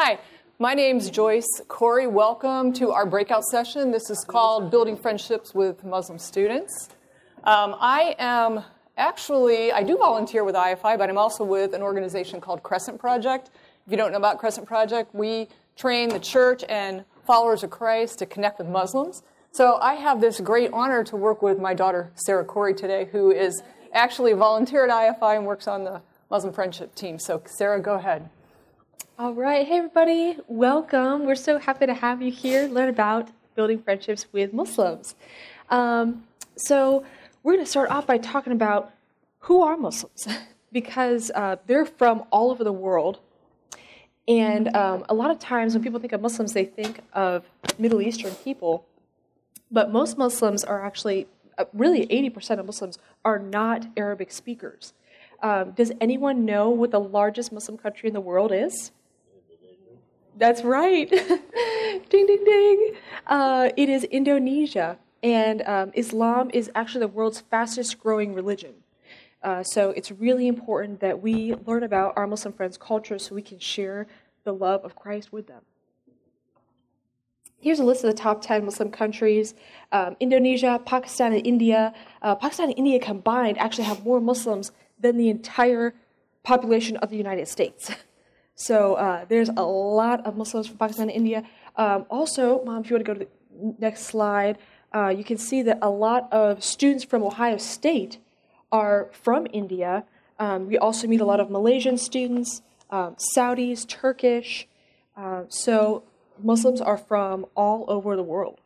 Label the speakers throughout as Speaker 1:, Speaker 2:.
Speaker 1: Hi, my name's Joyce Corey. Welcome to our breakout session. This is called Building Friendships with Muslim Students. I do volunteer with IFI, but I'm also with an organization called Crescent Project. If you don't know about Crescent Project, we train the church and followers of Christ to connect with Muslims. So I have this great honor to work with my daughter, Sarah Corey, today, who is actually a volunteer at IFI and works on the Muslim Friendship team. So Sarah, go ahead.
Speaker 2: All right. Hey, everybody. Welcome. We're so happy to have you here, learn about building friendships with Muslims. So we're going to start off by talking about who are Muslims, because they're from all over the world. And a lot of times when people think of Muslims, they think of Middle Eastern people. But most Muslims are actually, really 80% of Muslims are not Arabic speakers. Does anyone know what the largest Muslim country in the world is? That's right. Ding, ding, ding. It is Indonesia. And Islam is actually the world's fastest growing religion. So it's really important that we learn about our Muslim friends' culture so we can share the love of Christ with them. Here's a list of the top 10 Muslim countries. Indonesia, Pakistan, and India. Pakistan and India combined actually have more Muslims than the entire population of the United States. So there's a lot of Muslims from Pakistan and India. Also, Mom, if you want to go to the next slide, you can see that a lot of students from Ohio State are from India. We also meet a lot of Malaysian students, Saudis, Turkish. So Muslims are from all over the world.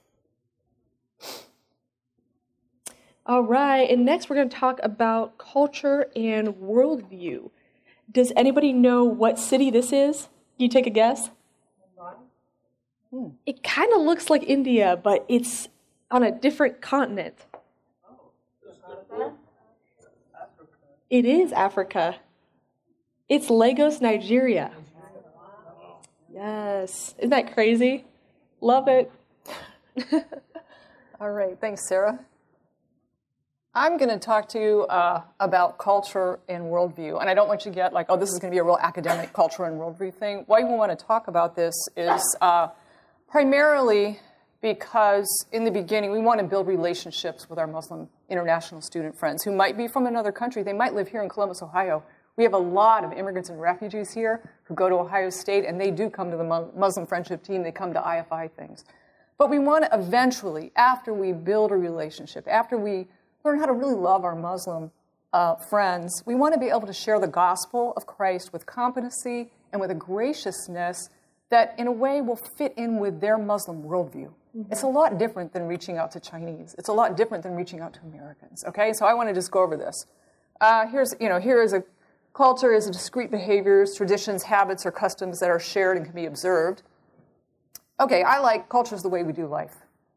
Speaker 2: All right, and next we're going to talk about culture and worldview. Does anybody know what city this is? Can you take a guess? It kind of looks like India, but it's on a different continent. It is Africa. It's Lagos, Nigeria. Yes. Isn't that crazy? Love it.
Speaker 1: All right. Thanks, Sarah. I'm going to talk to you about culture and worldview. And I don't want you to get like, oh, this is going to be a real academic culture and worldview thing. Why we want to talk about this is primarily because in the beginning, we want to build relationships with our Muslim international student friends who might be from another country. They might live here in Columbus, Ohio. We have a lot of immigrants and refugees here who go to Ohio State, and they do come to the Muslim Friendship team. They come to IFI things. But we want to eventually, after we build a relationship, after we learn how to really love our Muslim friends, we want to be able to share the gospel of Christ with competency and with a graciousness that, in a way, will fit in with their Muslim worldview. Mm-hmm. It's a lot different than reaching out to Chinese. It's a lot different than reaching out to Americans. Okay, so I want to just go over this. Here is a culture is discrete behaviors, traditions, habits, or customs that are shared and can be observed. Okay, I like culture is the way we do life.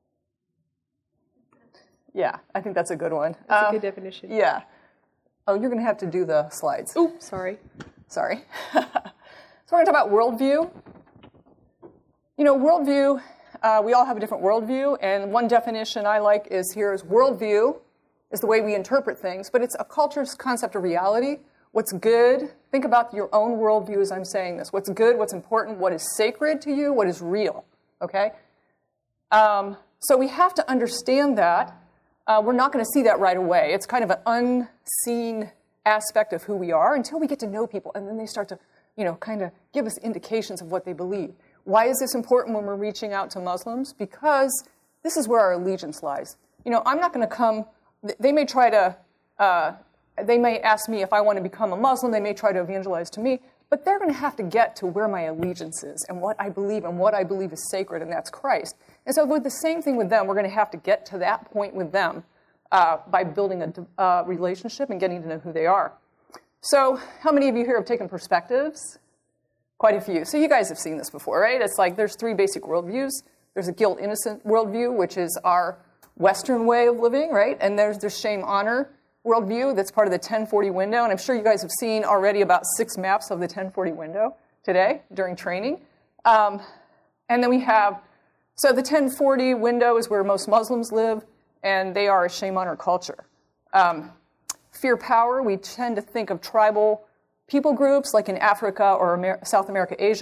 Speaker 1: Yeah, I think that's a good one.
Speaker 2: That's a good definition.
Speaker 1: Yeah. Oh, you're going to have to do the slides.
Speaker 2: Oops, sorry.
Speaker 1: Sorry. So we're going to talk about worldview. You know, worldview, we all have a different worldview, and one definition I like is worldview is the way we interpret things, but it's a culture's concept of reality. What's good? Think about your own worldview as I'm saying this. What's good, what's important, what is sacred to you, what is real, okay? So we have to understand that. We're not going to see that right away. It's kind of an unseen aspect of who we are until we get to know people, and then they start to, kind of give us indications of what they believe. Why is this important when we're reaching out to Muslims? Because this is where our allegiance lies. I'm not going to come. They may try to. They may ask me if I want to become a Muslim. They may try to evangelize to me, but they're going to have to get to where my allegiance is and what I believe is sacred, and that's Christ. And so with the same thing with them, we're going to have to get to that point with them by building a relationship and getting to know who they are. So how many of you here have taken perspectives? Quite a few. So you guys have seen this before, right? It's like there's three basic worldviews. There's a guilt-innocent worldview, which is our Western way of living, right? And there's the shame-honor worldview that's part of the 1040 window. And I'm sure you guys have seen already about 6 maps of the 1040 window today during training. And then we have, so the 1040 window is where most Muslims live, and they are a shame-honor culture. Fear power, we tend to think of tribal people groups like in Africa or South America, Asia.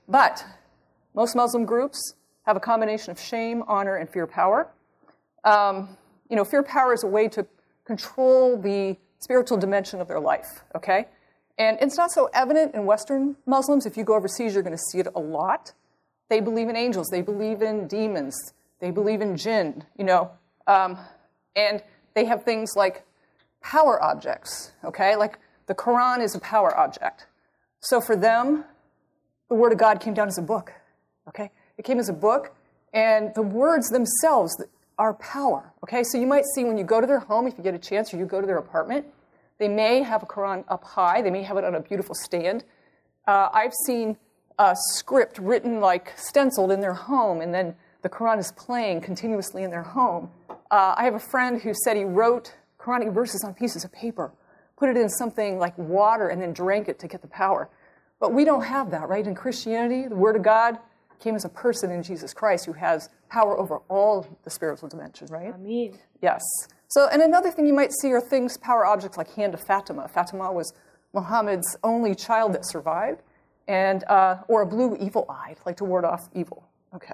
Speaker 1: But most Muslim groups have a combination of shame, honor, and fear power. Fear power is a way to control the spiritual dimension of their life, okay? And it's not so evident in Western Muslims. If you go overseas, you're going to see it a lot. They believe in angels. They believe in demons. They believe in jinn, and they have things like power objects, okay? Like the Quran is a power object. So for them, the Word of God came down as a book, okay? It came as a book, and the words themselves are power, okay? So you might see when you go to their home, if you get a chance, or you go to their apartment, they may have a Quran up high. They may have it on a beautiful stand. I've seen a script written, like stenciled in their home, and then the Quran is playing continuously in their home. I have a friend who said he wrote Quranic verses on pieces of paper, put it in something like water, and then drank it to get the power. But we don't have that, right? In Christianity, the Word of God came as a person in Jesus Christ who has power over all the spiritual dimensions, right?
Speaker 2: Ameen.
Speaker 1: Yes. So, and another thing you might see are things, power objects like Hand of Fatima. Fatima was Muhammad's only child that survived, and or a blue evil eye, like to ward off evil. Okay.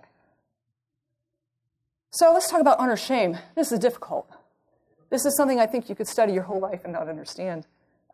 Speaker 1: So let's talk about honor shame. This is difficult. This is something I think you could study your whole life and not understand.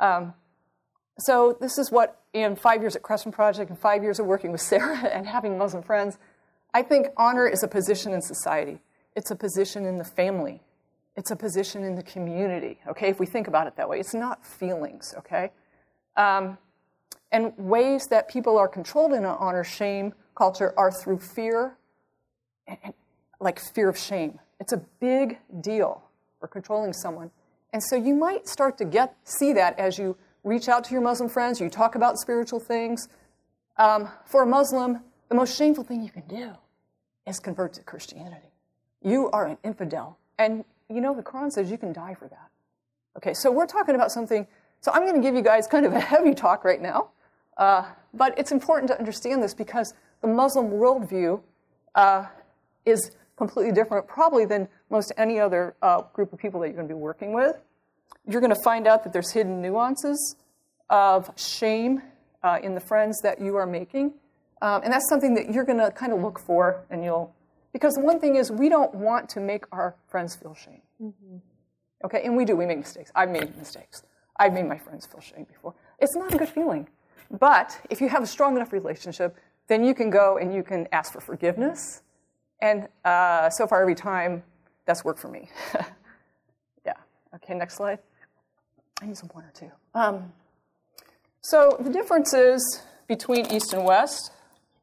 Speaker 1: So this is what, in 5 years at Crescent Project and 5 years of working with Sarah and having Muslim friends, I think honor is a position in society. It's a position in the family. It's a position in the community, okay, if we think about it that way. It's not feelings, okay? And ways that people are controlled in an honor-shame culture are through fear, and like fear of shame. It's a big deal for controlling someone. And so you might start to see that as you reach out to your Muslim friends, you talk about spiritual things. For a Muslim, the most shameful thing you can do is convert to Christianity. You are an infidel. And the Quran says you can die for that. Okay, so we're talking about something. So I'm going to give you guys kind of a heavy talk right now. But it's important to understand this because the Muslim worldview is completely different probably than most any other group of people that you're going to be working with. You're going to find out that there's hidden nuances of shame in the friends that you are making. And that's something that you're going to kind of look for, and because the one thing is we don't want to make our friends feel shame. Mm-hmm. Okay, and we make mistakes. I've made mistakes. I've made my friends feel shame before. It's not a good feeling. But if you have a strong enough relationship, then you can go and you can ask for forgiveness. And so far, every time, that's worked for me. Yeah. Okay, next slide. I need some water, too. So the differences between East and West.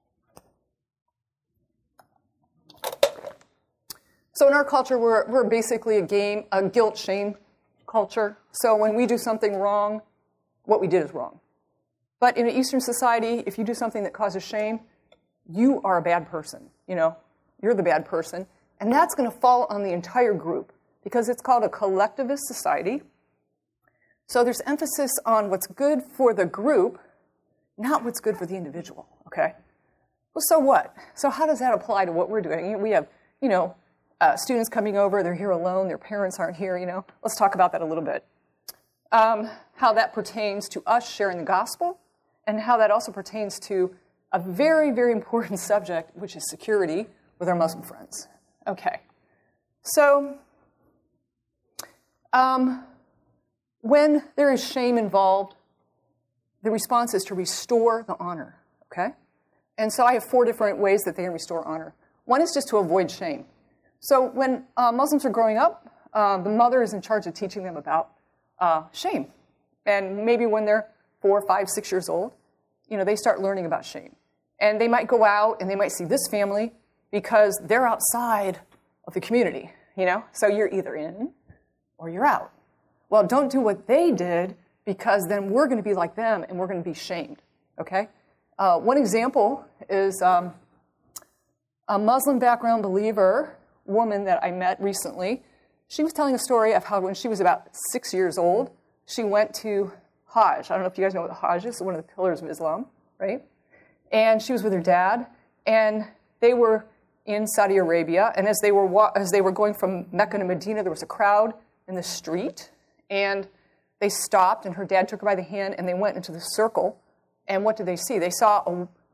Speaker 1: So in our culture, we're basically a guilt-shame culture. So when we do something wrong, what we did is wrong. But in an Eastern society, if you do something that causes shame, you are a bad person. You're the bad person. And that's going to fall on the entire group because it's called a collectivist society. So there's emphasis on what's good for the group, not what's good for the individual, okay? Well, so what? So how does that apply to what we're doing? We have, students coming over, they're here alone, their parents aren't here, Let's talk about that a little bit. How that pertains to us sharing the gospel, and how that also pertains to a very, very important subject, which is security with our Muslim friends. Okay. So, when there is shame involved, the response is to restore the honor, okay? And so I have 4 different ways that they can restore honor. One is just to avoid shame. So when Muslims are growing up, the mother is in charge of teaching them about shame. And maybe when they're 4, 5, 6 years old, they start learning about shame. And they might go out and they might see this family because they're outside of the community, So you're either in or you're out. Well, don't do what they did because then we're going to be like them and we're going to be shamed, okay? One example is a Muslim background believer woman that I met recently. She was telling a story of how when she was about 6 years old, she went to Hajj. I don't know if you guys know what the Hajj is. It's one of the pillars of Islam, right? And she was with her dad, and they were in Saudi Arabia. And as they were going from Mecca to Medina, there was a crowd in the street, and they stopped, and her dad took her by the hand, and they went into the circle. And what did they see? They saw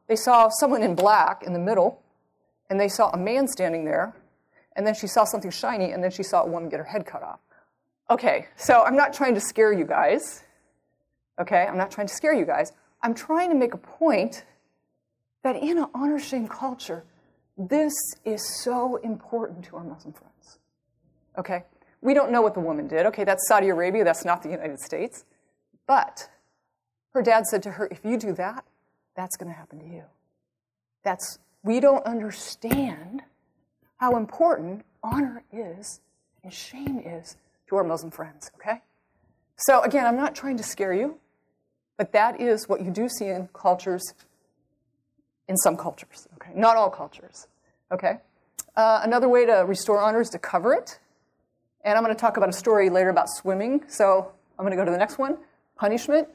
Speaker 1: they saw someone in black in the middle, and they saw a man standing there, and then she saw something shiny, and then she saw a woman get her head cut off. Okay, so I'm not trying to scare you guys. Okay, I'm not trying to scare you guys. I'm trying to make a point that in an honor-shame culture, this is so important to our Muslim friends. Okay, we don't know what the woman did. Okay, that's Saudi Arabia, that's not the United States. But her dad said to her, if you do that, that's going to happen to you. We don't understand how important honor is and shame is to our Muslim friends, okay? So again, I'm not trying to scare you, but that is what you do see in cultures, in some cultures, okay? Not all cultures, okay? Another way to restore honor is to cover it. And I'm going to talk about a story later about swimming. So I'm going to go to the next one, punishment.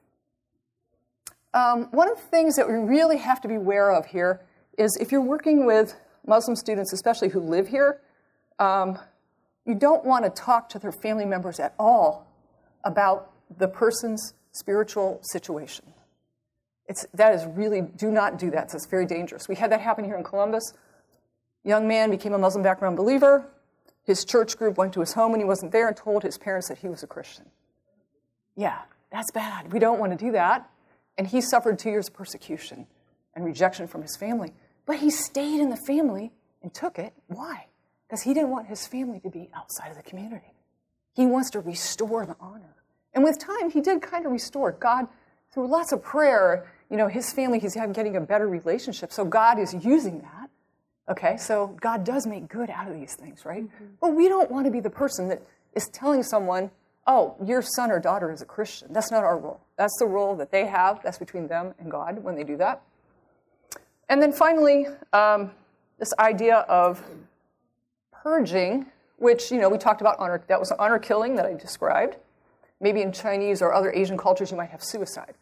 Speaker 1: One of the things that we really have to be aware of here is if you're working with Muslim students, especially who live here, you don't want to talk to their family members at all about the person's spiritual situation. That is really, do not do that. It's very dangerous. We had that happen here in Columbus. Young man became a Muslim background believer. His church group went to his home when he wasn't there and told his parents that he was a Christian. Yeah, that's bad. We don't want to do that. And he suffered 2 years of persecution and rejection from his family. But he stayed in the family and took it. Why? Because he didn't want his family to be outside of the community. He wants to restore the honor. And with time, he did kind of restore it. God, through lots of prayer, his family, he's getting a better relationship. So God is using that. Okay, so God does make good out of these things, right? Mm-hmm. But we don't want to be the person that is telling someone, oh, your son or daughter is a Christian. That's not our role. That's the role that they have. That's between them and God when they do that. And then finally, this idea of purging, which, we talked about honor. That was honor killing that I described. Maybe in Chinese or other Asian cultures, you might have suicide.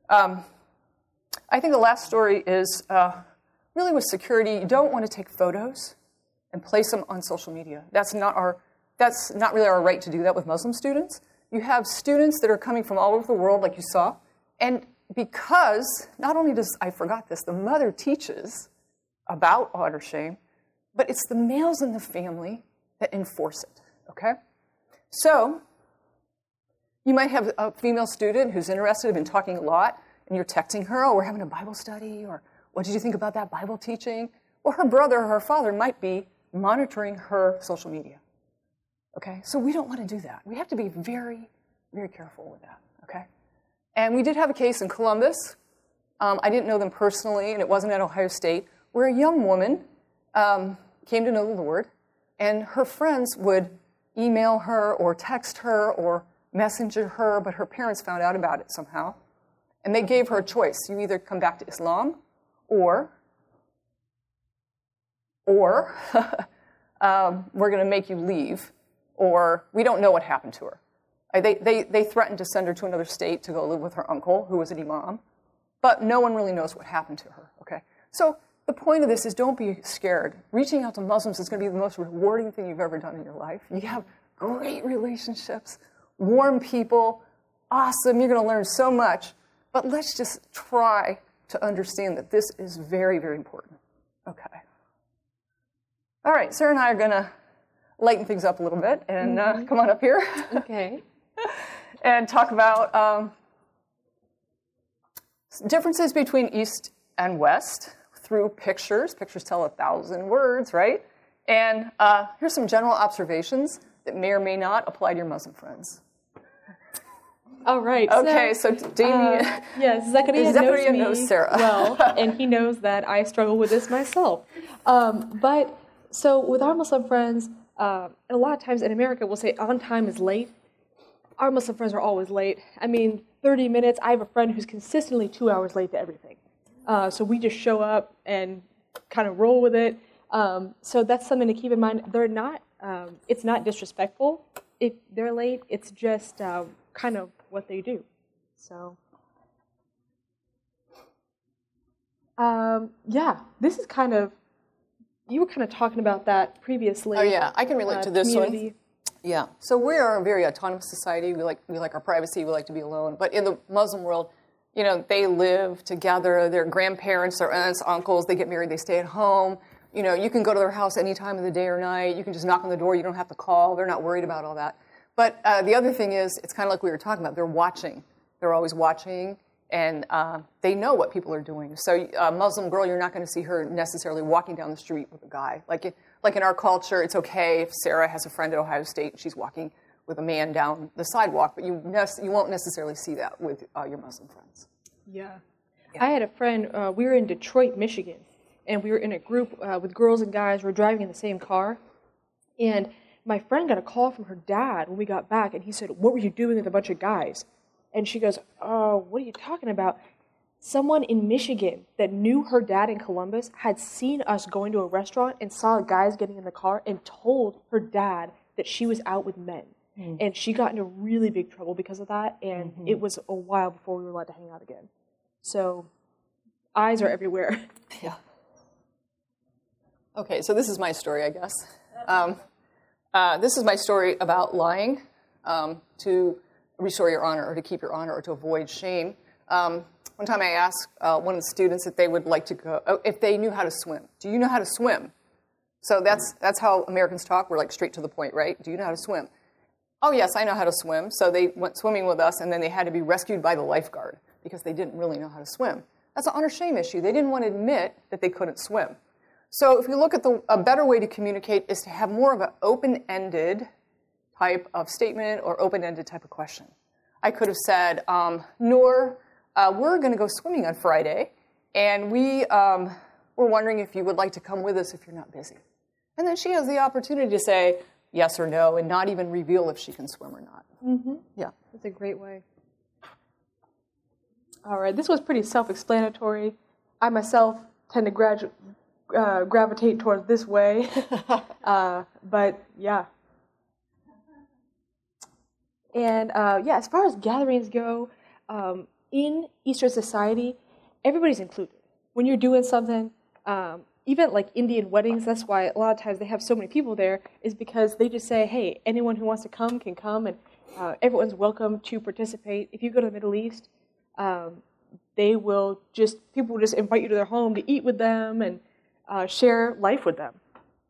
Speaker 1: I think the last story is really with security. You don't want to take photos and place them on social media. That's not really our right to do that with Muslim students. You have students that are coming from all over the world, like you saw, and because not only does, I forgot this, the mother teaches about honor shame, but it's the males in the family that enforce it, okay? So you might have a female student who's interested, been talking a lot, and you're texting her, oh, we're having a Bible study, or what did you think about that Bible teaching? Well, her brother or her father might be monitoring her social media. Okay, so we don't want to do that. We have to be very, very careful with that, okay? And we did have a case in Columbus. I didn't know them personally, and it wasn't at Ohio State, where a young woman came to know the Lord, and her friends would email her or text her or messenger her, but her parents found out about it somehow. And they gave her a choice. You either come back to Islam or we're going to make you leave, or we don't know what happened to her. They threatened to send her to another state to go live with her uncle, who was an imam, but no one really knows what happened to her, okay? So the point of this is don't be scared. Reaching out to Muslims is going to be the most rewarding thing you've ever done in your life. You have great relationships, warm people, awesome, you're going to learn so much, but let's just try to understand that this is very, very important, okay? All right, Sarah and I are going to lighten things up a little bit and come on up here.
Speaker 2: Okay.
Speaker 1: And talk about differences between East and West through pictures. Pictures tell 1,000 words, right? And here's some general observations that may or may not apply to your Muslim friends.
Speaker 2: All right.
Speaker 1: Okay, so Damien.
Speaker 2: Yes, Zechariah
Speaker 1: knows Sarah.
Speaker 2: Well, and he knows that I struggle with this myself. But so with our Muslim friends, a lot of times in America, we'll say on time is late. Our Muslim friends are always late. I mean, 30 minutes. I have a friend who's consistently 2 hours late to everything. So we just show up and kind of roll with it. So that's something to keep in mind. They're not. It's not disrespectful if they're late. It's just kind of what they do. So, yeah, this is kind of. You were kind of talking about that previously.
Speaker 1: Oh yeah, I can relate to this
Speaker 2: community.
Speaker 1: one. Yeah, so we are a very autonomous society. We like our privacy. We like to be alone. But in the Muslim world, You know, they live together, their grandparents, their aunts, uncles, they get married, they stay at home. You know, you can go to their house any time of the day or night. You can just knock on the door. You don't have to call. They're not worried about all that. But the other thing is, it's kind of like we were talking about. They're watching. They're always watching, and they know what people are doing. So a Muslim girl, you're not going to see her necessarily walking down the street with a guy. Like in our culture, it's okay if Sarah has a friend at Ohio State and she's walking with a man down the sidewalk, but you won't necessarily see that with your Muslim friends.
Speaker 2: Yeah. I had a friend, we were in Detroit, Michigan, and we were in a group with girls and guys. We were driving in the same car, and my friend got a call from her dad when we got back, and he said, "What were you doing with a bunch of guys?" And she goes, "Oh, what are you talking about?" Someone in Michigan that knew her dad in Columbus had seen us going to a restaurant and saw guys getting in the car and told her dad that she was out with men. Mm. And she got into really big trouble because of that, and it was a while before we were allowed to hang out again. So, eyes are everywhere.
Speaker 1: Yeah. Okay, so this is my story, I guess. This is my story about lying to restore your honor or to keep your honor or to avoid shame. One time I asked one of the students if they would like to go, if they knew how to swim. Do you know how to swim? So that's how Americans talk. We're like straight to the point, right? Do you know how to swim? Oh, yes, I know how to swim. So they went swimming with us, and then they had to be rescued by the lifeguard because they didn't really know how to swim. That's an honor-shame issue. They didn't want to admit that they couldn't swim. So if you look at a better way to communicate is to have more of an open-ended type of statement or open-ended type of question. I could have said, Noor, we're going to go swimming on Friday, and we're wondering if you would like to come with us if you're not busy. And then she has the opportunity to say yes or no and not even reveal if she can swim or not.
Speaker 2: Mm-hmm.
Speaker 1: Yeah.
Speaker 2: That's a great way. All right, this was pretty self-explanatory. I myself tend to gravitate towards this way, but yeah. And yeah, as far as gatherings go, in Eastern society, everybody's included. When you're doing something, even like Indian weddings, that's why a lot of times they have so many people there, is because they just say, hey, anyone who wants to come can come, and everyone's welcome to participate. If you go to the Middle East, people will just invite you to their home to eat with them and share life with them.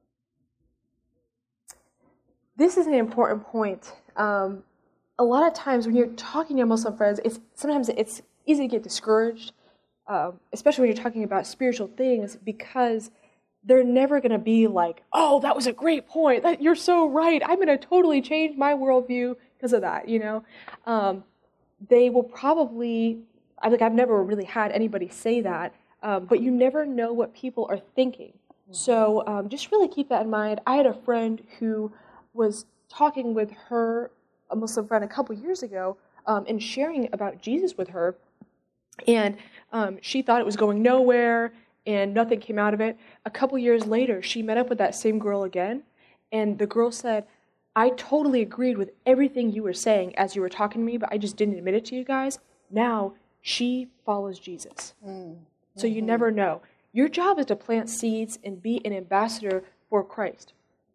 Speaker 2: This is an important point. A lot of times when you're talking to your Muslim friends, sometimes it's easy to get discouraged, especially when you're talking about spiritual things, because they're never going to be like, oh, that was a great point. You're so right. I'm going to totally change my worldview because of that, you know. They will probably, I've never really had anybody say that, but you never know what people are thinking. So just really keep that in mind. I had a friend who was talking with a Muslim friend a couple years ago, and sharing about Jesus with her, and she thought it was going nowhere, and nothing came out of it. A couple years later, she met up with that same girl again, and the girl said, I totally agreed with everything you were saying as you were talking to me, but I just didn't admit it to you guys. Now, she follows Jesus. Mm-hmm. So you never know. Your job is to plant seeds and be an ambassador for Christ.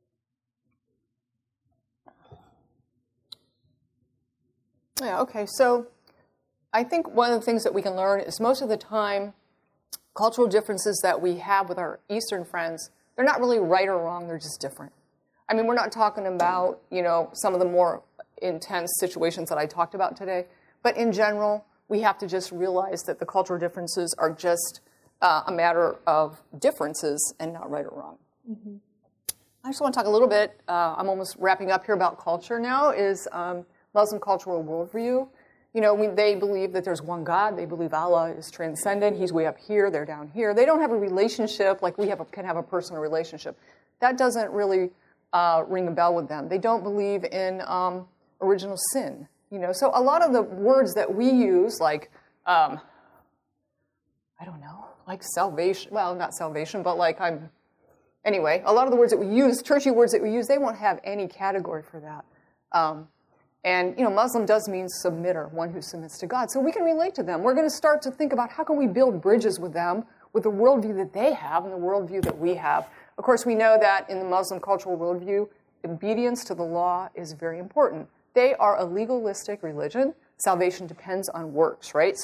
Speaker 1: Yeah, okay. So I think one of the things that we can learn is most of the time, cultural differences that we have with our Eastern friends, they're not really right or wrong, they're just different. I mean, we're not talking about, you know, some of the more intense situations that I talked about today, but in general, we have to just realize that the cultural differences are just a matter of differences and not right or wrong. Mm-hmm. I just want to talk a little bit, I'm almost wrapping up here about culture now, is Muslim cultural worldview. You know, they believe that there's one God. They believe Allah is transcendent. He's way up here. They're down here. They don't have a relationship like we can have a personal relationship. That doesn't really ring a bell with them. They don't believe in original sin. You know, so a lot of the words that we use, like, I don't know, like salvation. Well, not salvation, but like anyway, a lot of the words that we use, churchy words that we use, they won't have any category for that. And, you know, Muslim does mean submitter, one who submits to God. So we can relate to them. We're going to start to think about how can we build bridges with them, with the worldview that they have and the worldview that we have. Of course, we know that in the Muslim cultural worldview, obedience to the law is very important. They are a legalistic religion. Salvation depends on works, right? So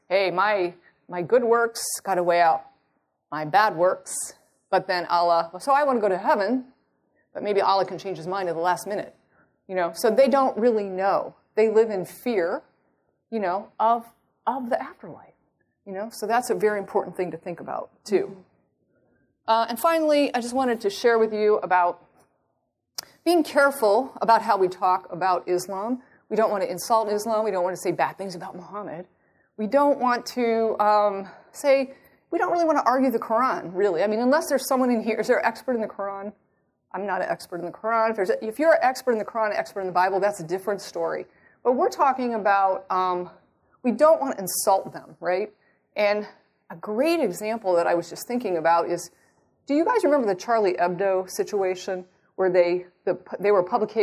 Speaker 1: hey, my good works got to weigh out my bad works, but then Allah, so I want to go to heaven, but maybe Allah can change his mind at the last minute. So they don't really know. They live in fear, of the afterlife. So that's a very important thing to think about, too. And finally, I just wanted to share with you about being careful about how we talk about Islam. We don't want to insult Islam. We don't want to say bad things about Muhammad. We don't want to we don't really want to argue the Quran, really. I mean, unless there's someone in here, is there an expert in the Quran? I'm not an expert in the Quran. If you're an expert in the Quran, an expert in the Bible, that's a different story. But we're talking about, we don't want to insult them, right? And a great example that I was just thinking about is, do you guys remember the Charlie Hebdo situation where they were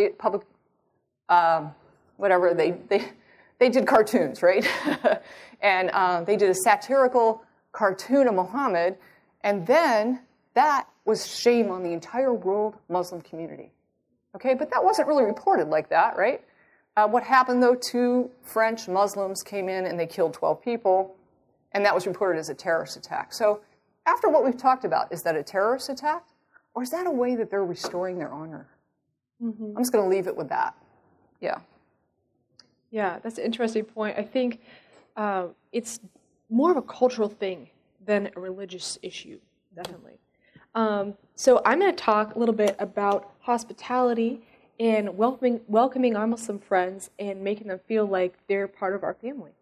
Speaker 1: they did cartoons, right? And they did a satirical cartoon of Muhammad, and then that was shame on the entire world Muslim community. Okay, but that wasn't really reported like that, right? What happened, though, 2 French Muslims came in and they killed 12 people, and that was reported as a terrorist attack. So after what we've talked about, is that a terrorist attack, or is that a way that they're restoring their honor? I'm just going to leave it with that. Yeah.
Speaker 2: Yeah, that's an interesting point. I think it's more of a cultural thing than a religious issue, definitely. So I'm going to talk a little bit about hospitality and welcoming our Muslim friends and making them feel like they're part of our family.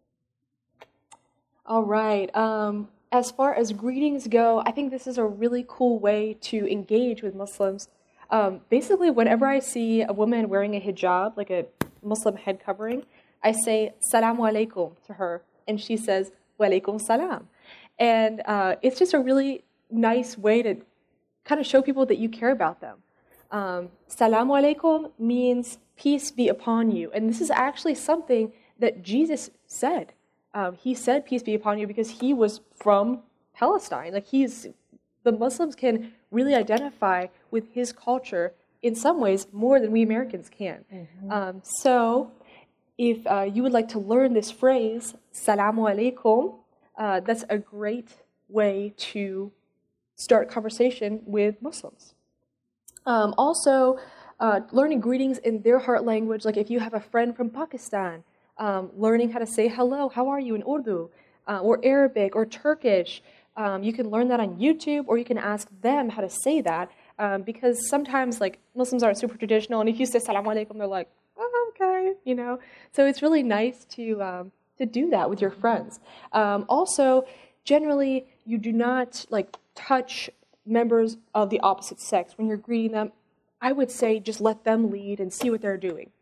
Speaker 2: All right. As far as greetings go, I think this is a really cool way to engage with Muslims. Basically, whenever I see a woman wearing a hijab, like a Muslim head covering, I say, Salamu alaikum to her, and she says, Wa alaikum salam. And it's just a really nice way to kind of show people that you care about them. Salamu alaikum means peace be upon you. And this is actually something that Jesus said. He said peace be upon you because he was from Palestine. Like the Muslims can really identify with his culture in some ways more than we Americans can. So if you would like to learn this phrase, Salamu alaikum, that's a great way to start conversation with Muslims. Also, learning greetings in their heart language, like if you have a friend from Pakistan, learning how to say hello, how are you in Urdu, or Arabic or Turkish. You can learn that on YouTube, or you can ask them how to say that, because sometimes like Muslims aren't super traditional, and if you say Salaam alaikum, they're like, oh, okay, So it's really nice to do that with your friends. Also, generally, you do not like touch members of the opposite sex when you're greeting them. I would say just let them lead and see what they're doing.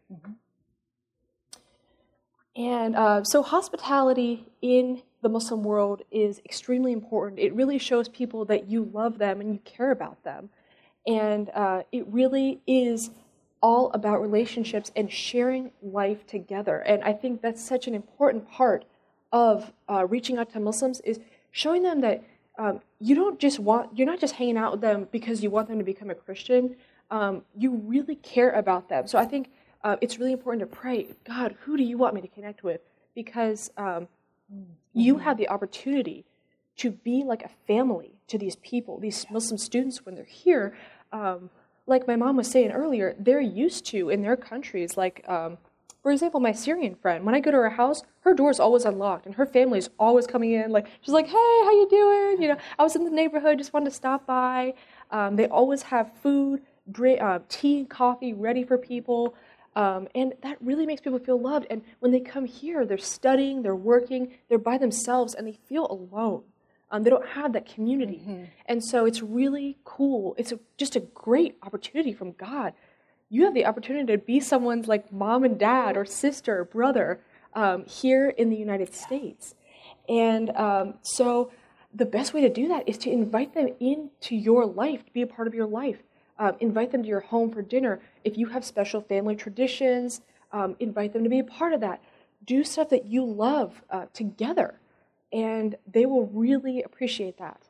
Speaker 2: And so hospitality in the Muslim world is extremely important. It really shows people that you love them and you care about them. And it really is all about relationships and sharing life together. And I think that's such an important part of reaching out to Muslims, is showing them that you're not just hanging out with them because you want them to become a Christian. You really care about them. So I think it's really important to pray, God, who do you want me to connect with? Because you have the opportunity to be like a family to these people, these Muslim students when they're here. Like my mom was saying earlier, they're used to in their countries, like, for example, my Syrian friend, when I go to her house, her door's always unlocked and her family's always coming in. Like, she's like, hey, how you doing? I was in the neighborhood, just wanted to stop by. They always have food, tea and coffee ready for people. And that really makes people feel loved. And when they come here, they're studying, they're working, they're by themselves, and they feel alone. They don't have that community. And so it's really cool. It's just a great opportunity from God. You have the opportunity to be someone's like mom and dad or sister or brother here in the United States. And so the best way to do that is to invite them into your life, to be a part of your life. Invite them to your home for dinner. If you have special family traditions, invite them to be a part of that. Do stuff that you love together, and they will really appreciate that.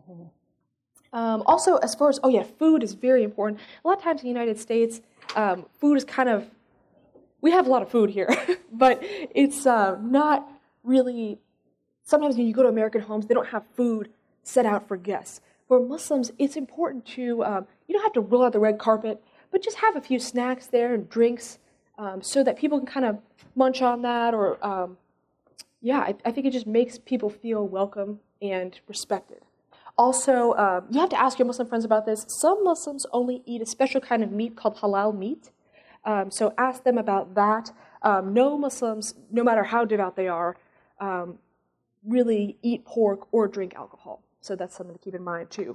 Speaker 2: Also, as far as, food is very important. A lot of times in the United States, food is we have a lot of food here, but it's not really sometimes when you go to American homes, they don't have food set out for guests. For Muslims, it's important to, you don't have to roll out the red carpet, but just have a few snacks there and drinks so that people can kind of munch on that. Or, I think it just makes people feel welcome and respected. Also, you have to ask your Muslim friends about this. Some Muslims only eat a special kind of meat called halal meat. So ask them about that. No Muslims, no matter how devout they are, really eat pork or drink alcohol. So that's something to keep in mind too.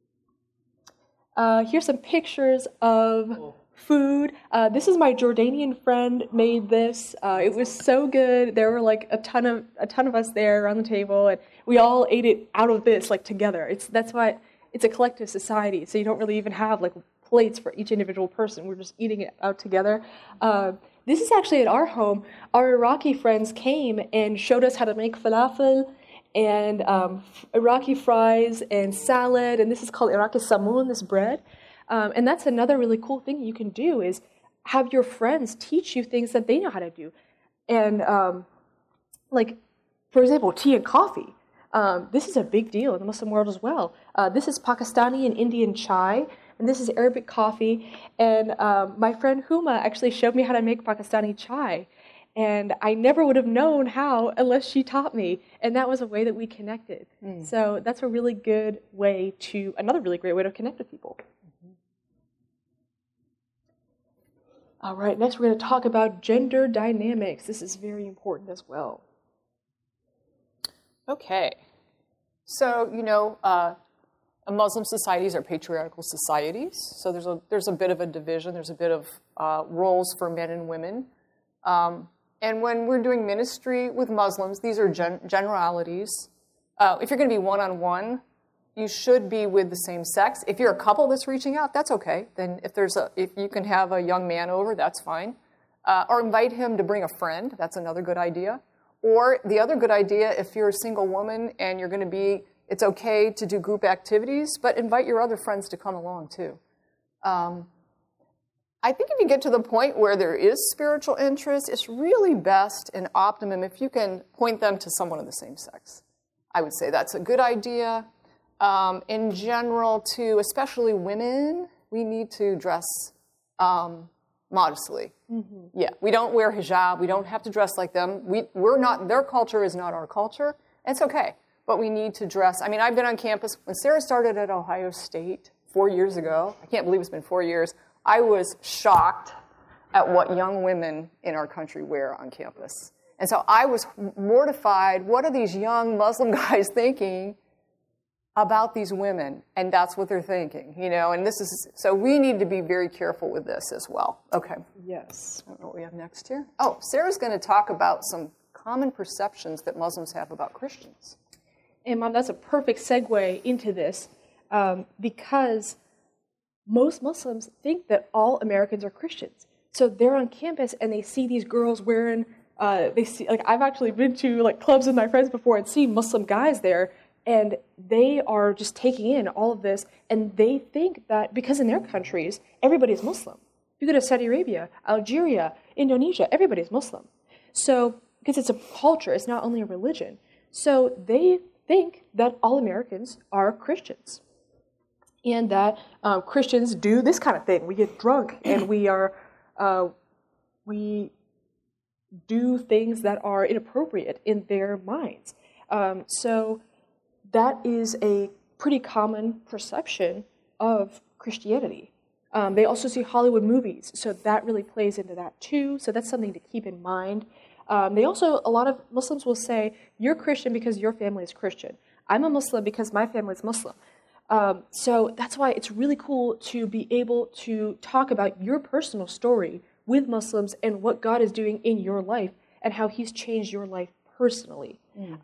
Speaker 2: Here's some pictures of food. This is my Jordanian friend made this. It was so good. There were like a ton of us there around the table, and we all ate it out of this like together. That's why it's a collective society. So you don't really even have like plates for each individual person. We're just eating it out together. This is actually at our home. Our Iraqi friends came and showed us how to make falafel and Iraqi fries and salad, and this is called Iraqi samoon, this bread. And that's another really cool thing you can do is have your friends teach you things that they know how to do. And like, for example, tea and coffee. This is a big deal in the Muslim world as well. This is Pakistani and Indian chai, and this is Arabic coffee. And my friend Huma actually showed me how to make Pakistani chai. And I never would have known how unless she taught me. And that was a way that we connected. So that's a really good way another really great way to connect with people. All right, next we're going to talk about gender dynamics. This is very important as well.
Speaker 1: Okay. So, Muslim societies are patriarchal societies. So there's a bit of a division. There's a bit of roles for men and women. And when we're doing ministry with Muslims, these are generalities. If you're going to be one-on-one, you should be with the same sex. If you're a couple that's reaching out, that's okay. Then if you can have a young man over, that's fine. Or invite him to bring a friend. That's another good idea. Or the other good idea, if you're a single woman and you're going to it's okay to do group activities, but invite your other friends to come along too. I think if you get to the point where there is spiritual interest, it's really best and optimum if you can point them to someone of the same sex. I would say that's a good idea. In general, too, especially women, we need to dress modestly. Mm-hmm. Yeah, we don't wear hijab. We don't have to dress like them. We're not. Their culture is not our culture. It's okay, but we need to dress. I mean, I've been on campus when Sarah started at Ohio State 4 years ago. I can't believe it's been 4 years. I was shocked at what young women in our country wear on campus. And so I was mortified. What are these young Muslim guys thinking about these women? And that's what they're thinking, and so we need to be very careful with this as well. Okay.
Speaker 2: Yes.
Speaker 1: I don't know what we have next here. Oh, Sarah's going to talk about some common perceptions that Muslims have about Christians.
Speaker 2: And Mom, that's a perfect segue into this because most Muslims think that all Americans are Christians. So they're on campus and they see these girls wearing, I've actually been to clubs with my friends before and seen Muslim guys there, and they are just taking in all of this, and they think that because in their countries, everybody's Muslim. If you go to Saudi Arabia, Algeria, Indonesia, everybody's Muslim. So, because it's a culture, it's not only a religion. So they think that all Americans are Christians. And that Christians do this kind of thing. We get drunk and we do things that are inappropriate in their minds. So that is a pretty common perception of Christianity. They also see Hollywood movies, so that really plays into that too. So that's something to keep in mind. A lot of Muslims will say, you're Christian because your family is Christian. I'm a Muslim because my family is Muslim. So that's why it's really cool to be able to talk about your personal story with Muslims and what God is doing in your life and how He's changed your life personally.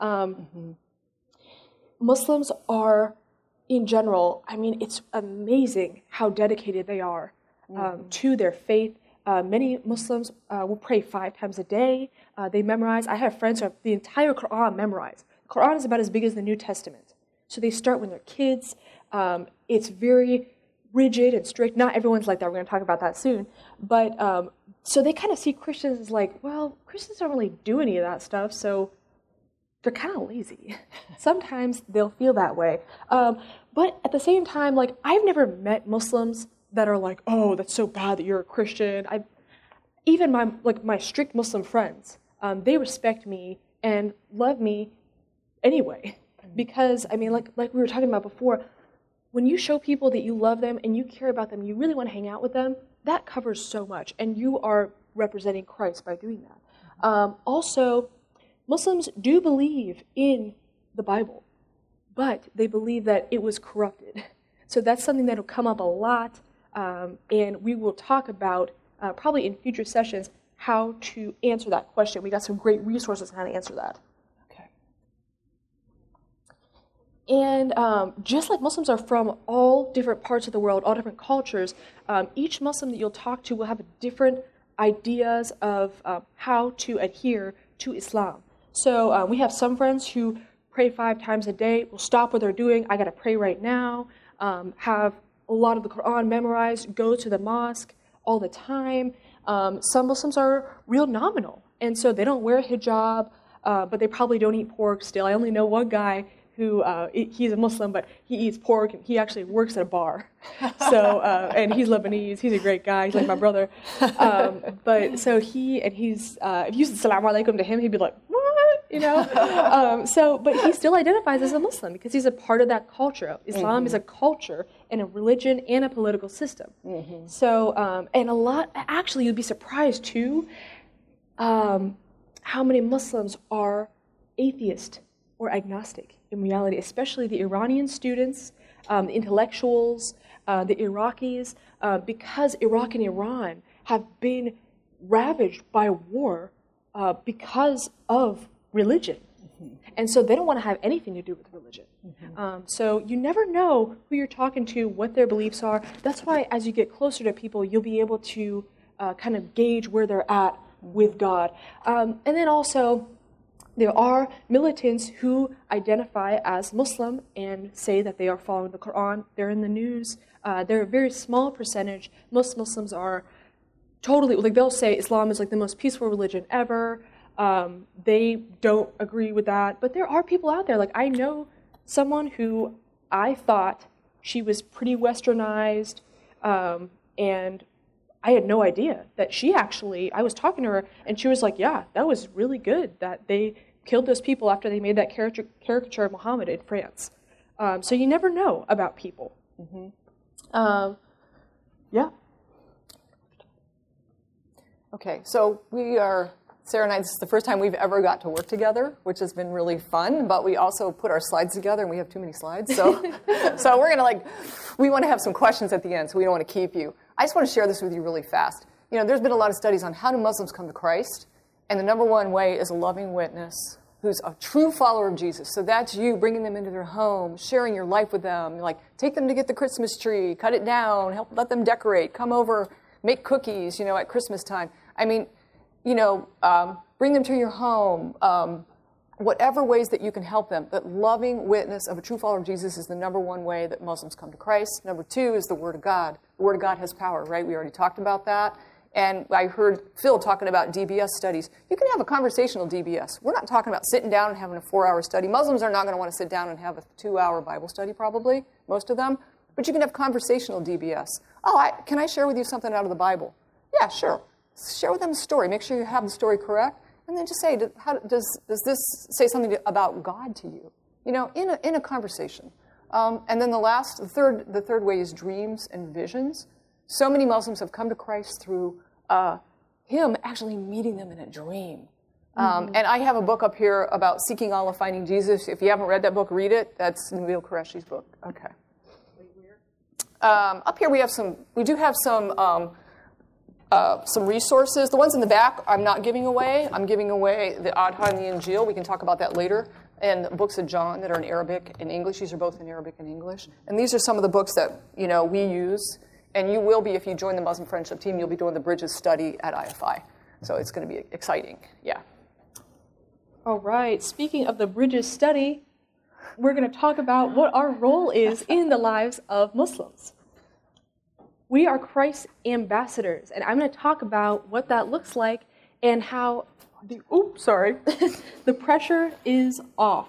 Speaker 2: Muslims are, in general, it's amazing how dedicated they are to their faith. Many Muslims will pray 5 times a day. They memorize. I have friends who have the entire Quran memorized. The Quran is about as big as the New Testament. So they start when they're kids. It's very rigid and strict. Not everyone's like that. We're going to talk about that soon. But so they kind of see Christians as Christians don't really do any of that stuff. So they're kind of lazy. Sometimes they'll feel that way. But at the same time, like, I've never met Muslims that are like, oh, that's so bad that you're a Christian. Even my strict Muslim friends, they respect me and love me anyway. Because, I mean, like we were talking about before, when you show people that you love them and you care about them, you really want to hang out with them, that covers so much. And you are representing Christ by doing that. Also, Muslims do believe in the Bible, but they believe that it was corrupted. So that's something that will come up a lot, and we will talk about, probably in future sessions, how to answer that question. We got some great resources on how to answer that.
Speaker 1: Okay.
Speaker 2: And just like Muslims are from all different parts of the world, all different cultures, each Muslim that you'll talk to will have different ideas of how to adhere to Islam. So we have some friends who pray 5 times a day, will stop what they're doing, I got to pray right now, have a lot of the Quran memorized, go to the mosque all the time. Some Muslims are real nominal, and so they don't wear a hijab, but they probably don't eat pork still. I only know one guy who, he's a Muslim, but he eats pork, and he actually works at a bar. So, and he's Lebanese, he's a great guy, he's like my brother. But so he's, if you said Salaam Alaikum to him, he'd be like, what? You know? But he still identifies as a Muslim because he's a part of that culture. Islam is a culture and a religion and a political system. So, and a lot, actually you'd be surprised too, how many Muslims are atheist or agnostic in reality, especially the Iranian students, the intellectuals, the Iraqis, because Iraq and Iran have been ravaged by war because of religion. And so they don't want to have anything to do with religion. So you never know who you're talking to, what their beliefs are. That's why as you get closer to people, you'll be able to kind of gauge where they're at with God. And then also, there are militants who identify as Muslim and say that they are following the Quran. They're in the news. They're a very small percentage. Most Muslims are totally, like they'll say Islam is like the most peaceful religion ever. They don't agree with that. But there are people out there, like I know someone who I thought she was pretty westernized, and I had no idea that she actually, I was talking to her, and she was like, yeah, that was really good that they killed those people after they made that caricature of Muhammad in France. So you never know about people. Yeah.
Speaker 1: Okay, so Sarah and I, this is the first time we've ever got to work together, which has been really fun, but we also put our slides together, and we have too many slides, so so we're going to we want to have some questions at the end, so we don't want to keep you. I just want to share this with you really fast. You know, there's been a lot of studies on how do Muslims come to Christ, and the number one way is a loving witness who's a true follower of Jesus. So that's you bringing them into their home, sharing your life with them, like take them to get the Christmas tree, cut it down, let them decorate, come over, make cookies, you know, at Christmas time. I mean, you know, bring them to your home, whatever ways that you can help them. But loving witness of a true follower of Jesus is the number one way that Muslims come to Christ. Number two is the Word of God. The Word of God has power, right? We already talked about that. And I heard Phil talking about DBS studies. You can have a conversational DBS. We're not talking about sitting down and having a 4-hour study. Muslims are not going to want to sit down and have a 2-hour Bible study, probably, most of them. But you can have conversational DBS. Oh, can I share with you something out of the Bible? Yeah, sure. Share with them a story. Make sure you have the story correct. And then just say, does this say something about God to you? You know, in a conversation. And then the third way is dreams and visions. So many Muslims have come to Christ through him actually meeting them in a dream. And I have a book up here about seeking Allah, finding Jesus. If you haven't read that book, read it. That's Nabil Qureshi's book. Okay. Up here we do have some resources. The ones in the back I'm not giving away. I'm giving away the Adha and the Injil. We can talk about that later. And the books of John that are in Arabic and English. These are both in Arabic and English. And these are some of the books that, you know, we use. And you will be, if you join the Muslim Friendship Team, you'll be doing the Bridges study at IFI. So it's going to be exciting. Yeah.
Speaker 2: All right. Speaking of the Bridges study, we're going to talk about what our role is in the lives of Muslims. We are Christ's ambassadors, and I'm going to talk about what that looks like and how Sorry. The pressure is off.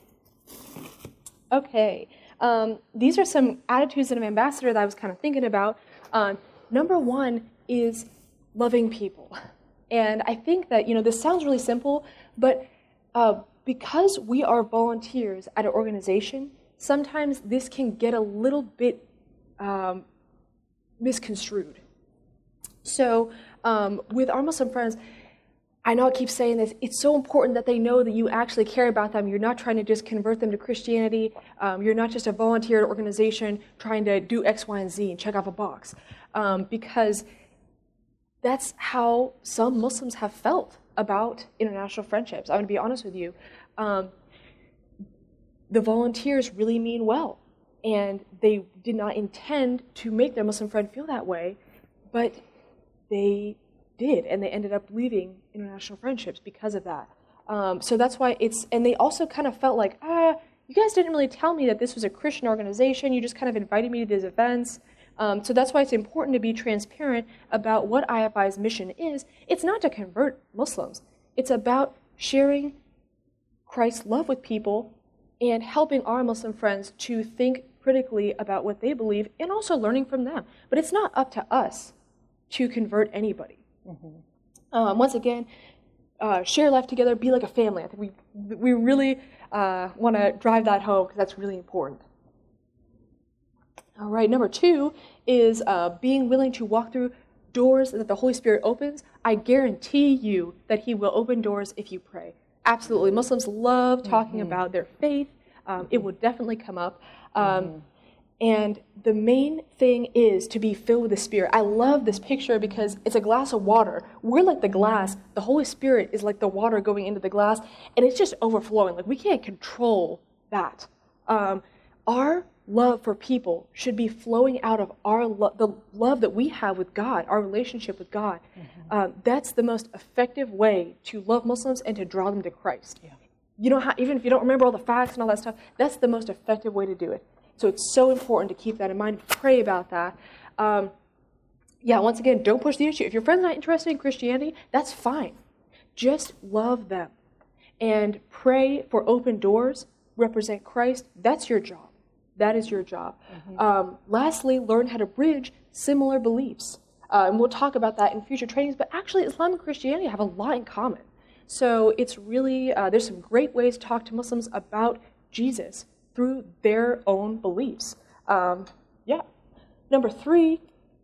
Speaker 2: Okay. These are some attitudes of an ambassador that I was kind of thinking about. Number one is loving people. And I think that, this sounds really simple, but because we are volunteers at an organization, sometimes this can get a little bit misconstrued. So with our Muslim friends, I know I keep saying this, it's so important that they know that you actually care about them. You're not trying to just convert them to Christianity. You're not just a volunteer organization trying to do X, Y, and Z and check off a box. Because that's how some Muslims have felt about international friendships. I'm going to be honest with you. The volunteers really mean well. And they did not intend to make their Muslim friend feel that way, but they did, and they ended up leaving international friendships because of that. So that's why and they also kind of felt like, you guys didn't really tell me that this was a Christian organization, you just kind of invited me to these events. So that's why it's important to be transparent about what IFI's mission is. It's not to convert Muslims. It's about sharing Christ's love with people and helping our Muslim friends to think critically about what they believe and also learning from them. But it's not up to us to convert anybody. Mm-hmm. Once again, share life together, be like a family. I think we really want to drive that home because that's really important. All right, number two is being willing to walk through doors that the Holy Spirit opens. I guarantee you that He will open doors if you pray. Absolutely. Muslims love talking about their faith. It will definitely come up. And the main thing is to be filled with the Spirit. I love this picture because it's a glass of water. We're like the glass. The Holy Spirit is like the water going into the glass, and it's just overflowing. Like, we can't control that. Our love for people should be flowing out of the love that we have with God, our relationship with God. That's the most effective way to love Muslims and to draw them to Christ. Yeah. You don't even if you don't remember all the facts and all that stuff, that's the most effective way to do it. So it's so important to keep that in mind. Pray about that. Once again, don't push the issue. If your friend's not interested in Christianity, that's fine. Just love them. And pray for open doors, represent Christ. That's your job. That is your job. Lastly, learn how to bridge similar beliefs. And we'll talk about that in future trainings, but actually Islam and Christianity have a lot in common. So it's really, there's some great ways to talk to Muslims about Jesus through their own beliefs. Number three,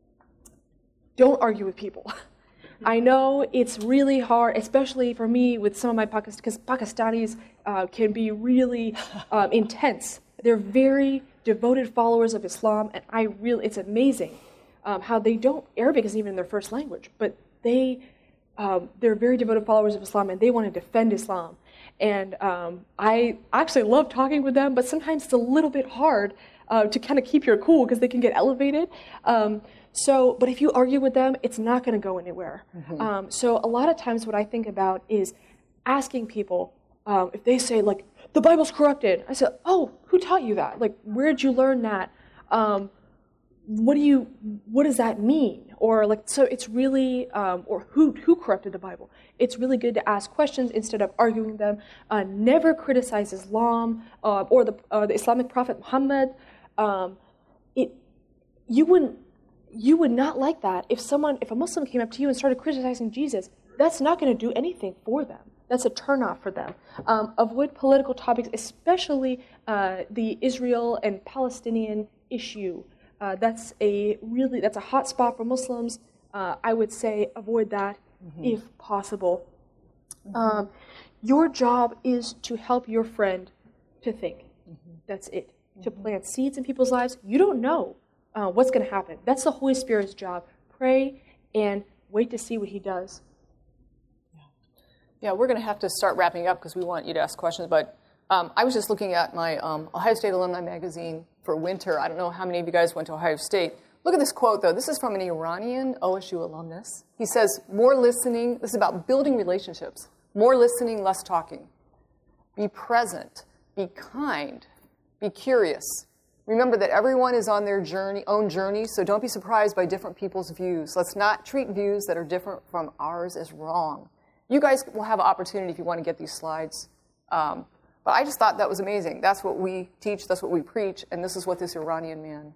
Speaker 2: don't argue with people. I know it's really hard, especially for me with some of my because Pakistanis can be really intense. They're very devoted followers of Islam, and it's amazing how they don't, Arabic isn't even their first language, but they're very devoted followers of Islam, and they want to defend Islam. And I actually love talking with them, but sometimes it's a little bit hard to kind of keep your cool because they can get elevated. But if you argue with them, it's not going to go anywhere. So a lot of times what I think about is asking people, if they say, like, the Bible's corrupted, I said, oh, who taught you that? Like, where did you learn that? What does that mean? Or so it's really, or who corrupted the Bible? It's really good to ask questions instead of arguing them. Never criticize Islam or the Islamic prophet Muhammad. You would not like that if a Muslim came up to you and started criticizing Jesus. That's not going to do anything for them. That's a turnoff for them. Avoid political topics, especially the Israel and Palestinian issue. That's a hot spot for Muslims. I would say avoid that if possible. Your job is to help your friend to think. That's it. To plant seeds in people's lives. You don't know what's going to happen. That's the Holy Spirit's job. Pray and wait to see what He does.
Speaker 1: Yeah, we're going to have to start wrapping up because we want you to ask questions. But I was just looking at my Ohio State Alumni Magazine for winter. I don't know how many of you guys went to Ohio State. Look at this quote, though. This is from an Iranian OSU alumnus. He says, more listening. This is about building relationships. More listening, less talking. Be present. Be kind. Be curious. Remember that everyone is on their own journey, so don't be surprised by different people's views. Let's not treat views that are different from ours as wrong. You guys will have an opportunity if you want to get these slides. But I just thought that was amazing. That's what we teach. That's what we preach. And this is what this Iranian man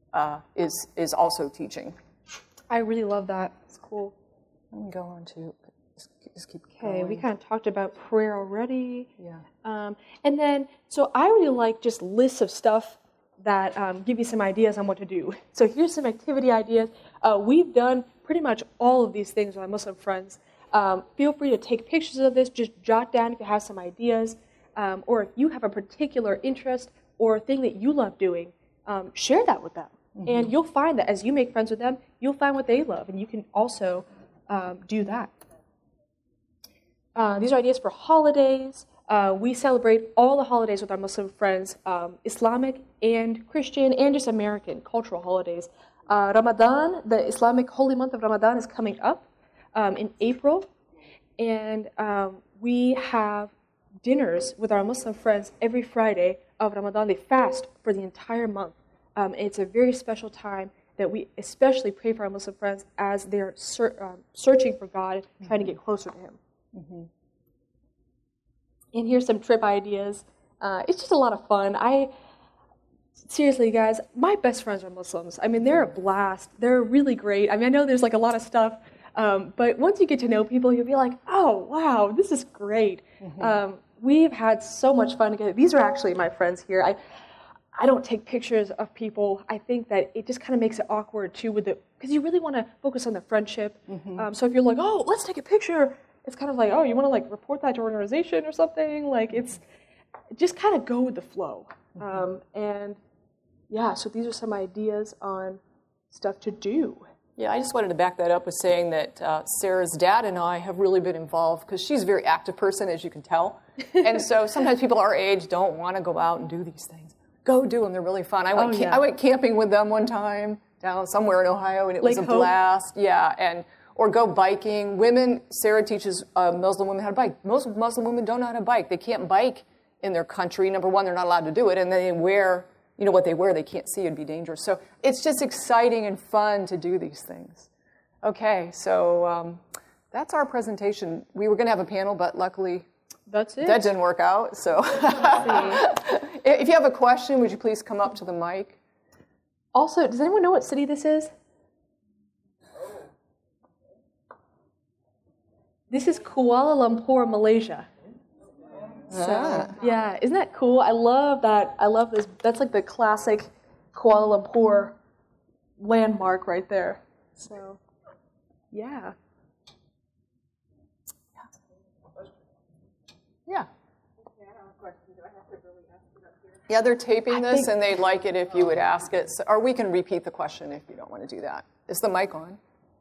Speaker 1: is also teaching.
Speaker 2: I really love that. It's cool.
Speaker 1: Let me go on to just keep going.
Speaker 2: Okay, we kind of talked about prayer already.
Speaker 1: Yeah.
Speaker 2: And then, so I really like just lists of stuff that give you some ideas on what to do. So here's some activity ideas. We've done pretty much all of these things with my Muslim friends. Feel free to take pictures of this. Just jot down if you have some ideas. Or if you have a particular interest or thing that you love doing, share that with them. Mm-hmm. And you'll find that as you make friends with them, you'll find what they love, and you can also do that. These are ideas for holidays. We celebrate all the holidays with our Muslim friends, Islamic and Christian and just American cultural holidays. Ramadan, the Islamic holy month of Ramadan, is coming up in April, and we have dinners with our Muslim friends every Friday of Ramadan. They fast for the entire month. It's a very special time that we especially pray for our Muslim friends as they're searching for God, trying to get closer to Him. Mm-hmm. And here's some trip ideas. It's just a lot of fun. Seriously, guys, my best friends are Muslims. I mean, they're a blast. They're really great. I mean, I know there's like a lot of stuff, but once you get to know people, you'll be like, oh, wow, this is great. Mm-hmm. We've had so much fun together. These are actually my friends here. I don't take pictures of people. I think that it just kind of makes it awkward, too, because you really want to focus on the friendship. Mm-hmm. So if you're like, oh, let's take a picture, it's kind of like, oh, you want to like report that to your organization or something? Like, it's just kind of go with the flow. Mm-hmm. And yeah, so these are some ideas on stuff to do.
Speaker 1: Yeah, I just wanted to back that up with saying that Sarah's dad and I have really been involved because she's a very active person, as you can tell. And so sometimes people our age don't want to go out and do these things. Go do them. They're really fun. I went camping with them one time down somewhere in Ohio, and it was a blast. Yeah, or go biking. Women, Sarah teaches Muslim women how to bike. Most Muslim women don't know how to bike. They can't bike in their country. Number one, they're not allowed to do it, and they wear, what they wear, they can't see, it'd be dangerous. So it's just exciting and fun to do these things. Okay, so that's our presentation. We were going to have a panel, but luckily
Speaker 2: that's it.
Speaker 1: That didn't work out. So if you have a question, would you please come up to the mic?
Speaker 2: Also, does anyone know what city this is? This is Kuala Lumpur, Malaysia. So, yeah, isn't that cool? I love that. I love this. That's like the classic Kuala Lumpur landmark right there. So, yeah.
Speaker 1: Yeah. Yeah, they're taping this, and they'd like it if you would ask it. So, or we can repeat the question if you don't want to do that. Is the mic on?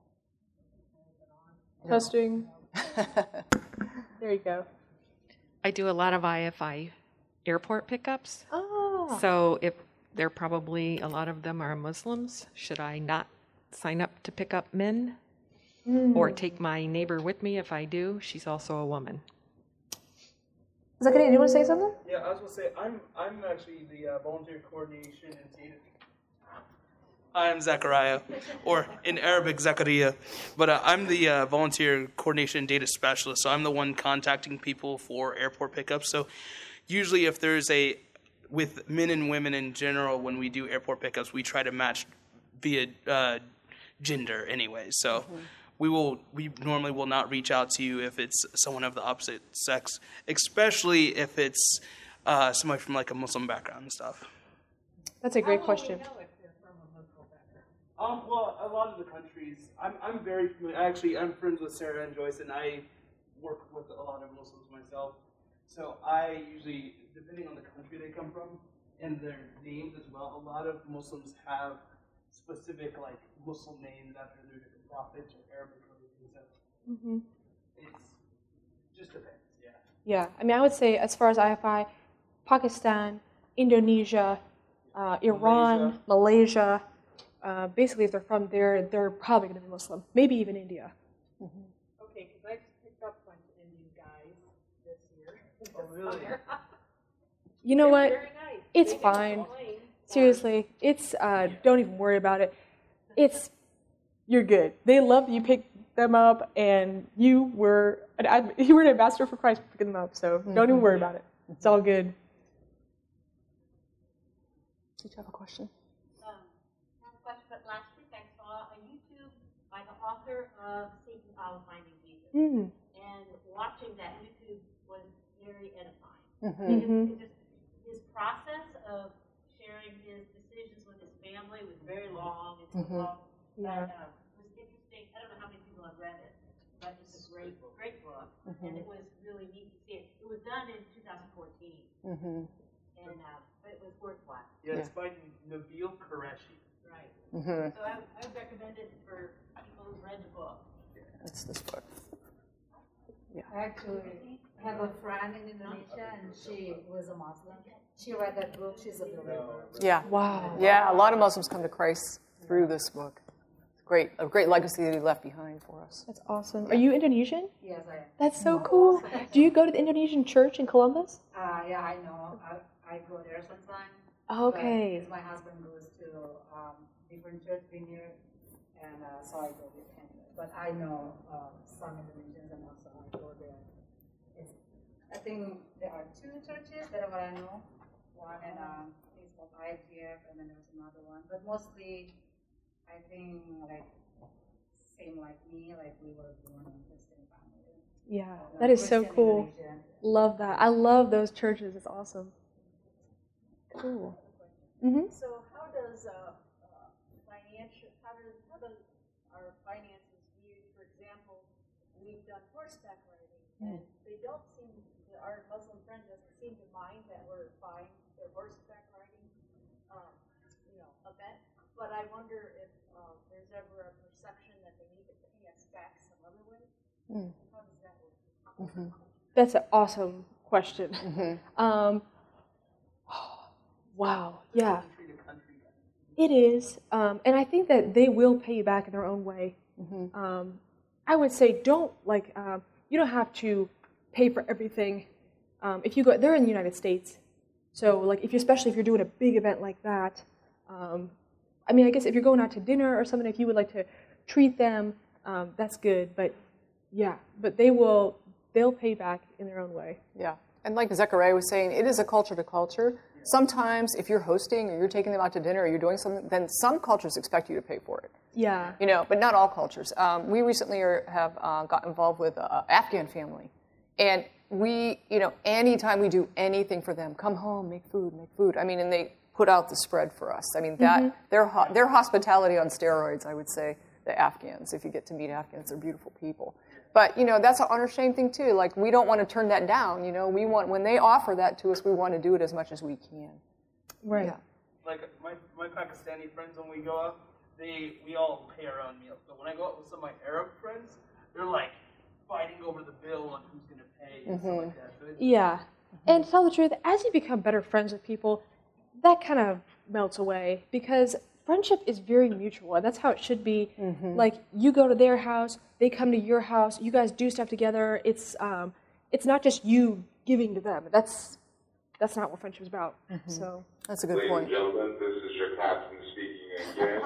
Speaker 2: Testing. There you go.
Speaker 3: I do a lot of IFI airport pickups.
Speaker 2: Oh.
Speaker 3: So if they're probably, a lot of them are Muslims, should I not sign up to pick up men? Or take my neighbor with me if I do? She's also a woman.
Speaker 2: Zachariah, do you want to say something?
Speaker 4: Yeah, I was going to say, I'm actually the volunteer coordination and data. I'm Zachariah, or in Arabic, Zachariah, but I'm the volunteer coordination and data specialist, so I'm the one contacting people for airport pickups. So usually if there's with men and women in general, when we do airport pickups, we try to match via gender anyway. So we normally will not reach out to you if it's someone of the opposite sex, especially if it's somebody from like a Muslim background and stuff.
Speaker 2: That's a great question.
Speaker 4: Well, a lot of the countries, I'm very familiar. Actually, I'm friends with Sarah and Joyce, and I work with a lot of Muslims myself. So I usually, depending on the country they come from and their names as well, a lot of Muslims have specific like Muslim names after their different prophets or Arabic religions. So it just depends. Yeah.
Speaker 2: Yeah, I mean, I would say as far as IFI, Pakistan, Indonesia, Iran, Malaysia. Basically, if they're from there, they're probably going to be Muslim. Maybe even India.
Speaker 5: Okay, because I picked up a bunch of Indian guys this year.
Speaker 4: Oh, really?
Speaker 2: You know what?
Speaker 5: Very nice.
Speaker 2: It's fine. Seriously, it's don't even worry about it. you're good. They love that you picked them up, and you were an ambassador for Christ for picking them up. So don't even worry about it. It's all good.
Speaker 1: Did you have a question?
Speaker 6: I have a question, but last week I saw a YouTube by the author of Satan's Out Finding Jesus. And watching that YouTube was very edifying. It just, his process of sharing his decisions with his family was very long and long. But was interesting. I don't know how many people have read it, but it's a great book. And it was really neat to see it. It was done in 2014. And but it was worthwhile.
Speaker 4: Yeah, it's by Nabil Qureshi.
Speaker 6: Right. So I would recommend it for people who've read the book.
Speaker 1: It's this book.
Speaker 7: Actually, I have a friend in Indonesia, and she was a Muslim. She read that book. She's a believer.
Speaker 1: Yeah.
Speaker 2: Wow.
Speaker 1: Yeah, a lot of Muslims come to Christ through this book. It's a great legacy that he left behind for us.
Speaker 2: That's awesome. Are you Indonesian?
Speaker 7: Yes, I am.
Speaker 2: That's so cool. Do you go to the Indonesian church in Columbus?
Speaker 7: Yeah, I know. I go there sometimes.
Speaker 2: Okay.
Speaker 7: But my husband goes to different church vineyard, and so I go with him. But I know some Indonesians, and also I go there. I think there are two churches that are what I know. One in it's called IGF, and then there's another one. But mostly, I think same like me, like we were born in Christian family.
Speaker 2: Yeah, that is so
Speaker 7: Christian
Speaker 2: cool.
Speaker 7: Indonesian.
Speaker 2: Love that. I love those churches. It's awesome. Cool.
Speaker 5: So how does our finances viewed? For example, we've done horseback riding, and they don't seem. Our Muslim friend doesn't seem to mind that we're buying their horseback riding, event. But I wonder if there's ever a perception that they need to pay us back some other way. How does that work?
Speaker 2: That's an awesome question. Wow. Yeah. It is. And I think that they will pay you back in their own way. I would say you don't have to pay for everything. If you go, they're in the United States. So especially if you're doing a big event like that, I guess if you're going out to dinner or something, if you would like to treat them, that's good. But they'll pay back in their own way.
Speaker 1: Yeah. And like Zechariah was saying, it is a culture to culture. Sometimes if you're hosting or you're taking them out to dinner or you're doing something, then some cultures expect you to pay for it.
Speaker 2: Yeah.
Speaker 1: But not all cultures. We recently have got involved with an Afghan family. And we, anytime we do anything for them, come home, make food. And they put out the spread for us. Their hospitality on steroids, I would say, the Afghans. If you get to meet Afghans, they're beautiful people. But, that's an unashamed thing, too. We don't want to turn that down, We want, when they offer that to us, we want to do it as much as we can.
Speaker 2: Right.
Speaker 1: Yeah.
Speaker 4: Like, my Pakistani friends, when we go out, we all pay our own meals. But when I go out with some of my Arab friends, they're, fighting over the bill on who's going to pay and stuff like that. So
Speaker 2: Yeah. And to tell the truth, as you become better friends with people, that kind of melts away because friendship is very mutual, and that's how it should be. You go to their house, they come to your house, you guys do stuff together. It's not just you giving to them. That's not what friendship is about. So
Speaker 1: that's a good point.
Speaker 8: Ladies and gentlemen, this is your captain speaking again.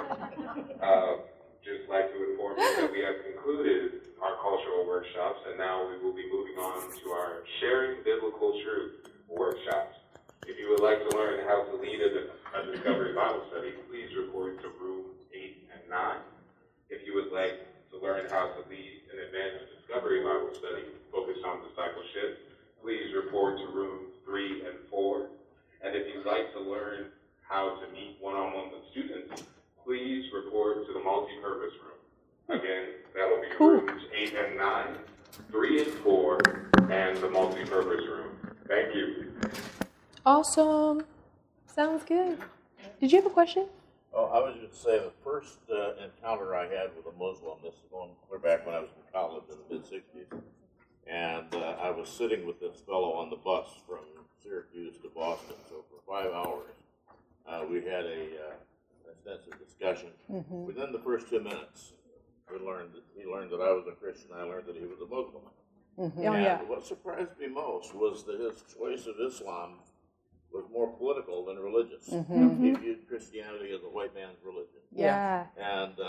Speaker 8: Just like to inform you that we have concluded our cultural workshops, and now we will be moving on to our Sharing Biblical Truth workshops. If you would like to learn how to lead a Discovery Bible study, please report to rooms 8 and 9. If you would like to learn how to lead an advanced Discovery Bible study focused on discipleship, please report to rooms 3 and 4. And if you'd like to learn how to meet one-on-one with students, please report to the multi-purpose room. Again, that will be rooms 8 and 9, 3 and 4, and the multi-purpose room. Thank you.
Speaker 2: awesome. Sounds good. Did you have a question?
Speaker 9: Oh, I was going to say the first encounter I had with a Muslim, this is going clear back when I was in college in the mid-'60s, and I was sitting with this fellow on the bus from Syracuse to Boston, so for 5 hours we had a extensive discussion. Within the first 2 minutes, he learned that I was a Christian, I learned that he was a Muslim. And what surprised me most was that his choice of Islam was more political than religious. He viewed Christianity as a white man's religion.
Speaker 2: Yeah.
Speaker 9: And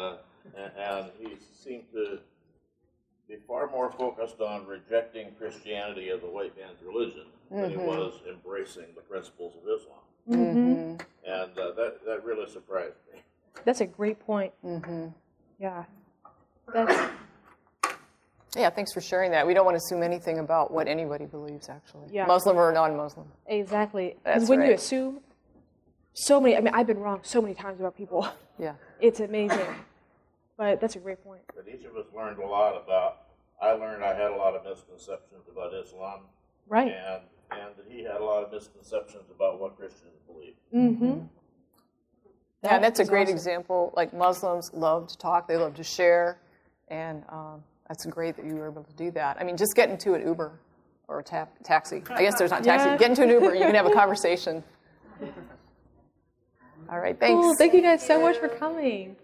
Speaker 9: and he seemed to be far more focused on rejecting Christianity as a white man's religion than he was embracing the principles of Islam.
Speaker 2: Mm-hmm.
Speaker 9: And that really surprised me.
Speaker 2: That's a great point. Yeah. That's,
Speaker 1: Yeah, thanks for sharing that. We don't want to assume anything about what anybody believes, actually.
Speaker 2: Yeah.
Speaker 1: Muslim or non-Muslim.
Speaker 2: exactly.
Speaker 1: That's
Speaker 2: Because when you
Speaker 1: right.
Speaker 2: assume so many, I mean, I've been wrong so many times about people.
Speaker 1: Yeah.
Speaker 2: It's amazing. But that's a great point.
Speaker 9: But each of us learned a lot about, I learned I had a lot of misconceptions about Islam.
Speaker 2: Right.
Speaker 9: And he had a lot of misconceptions about what Christians believe.
Speaker 2: Mm-hmm.
Speaker 1: Yeah, and that's a
Speaker 2: is
Speaker 1: great
Speaker 2: awesome.
Speaker 1: example. Like Muslims love to talk, they love to share, and that's great that you were able to do that. I mean, just get into an Uber or a taxi. I guess there's not a taxi.
Speaker 2: Yeah.
Speaker 1: Get into an Uber, you can have a conversation. All right, thanks.
Speaker 2: Cool. Thank you guys so much for coming.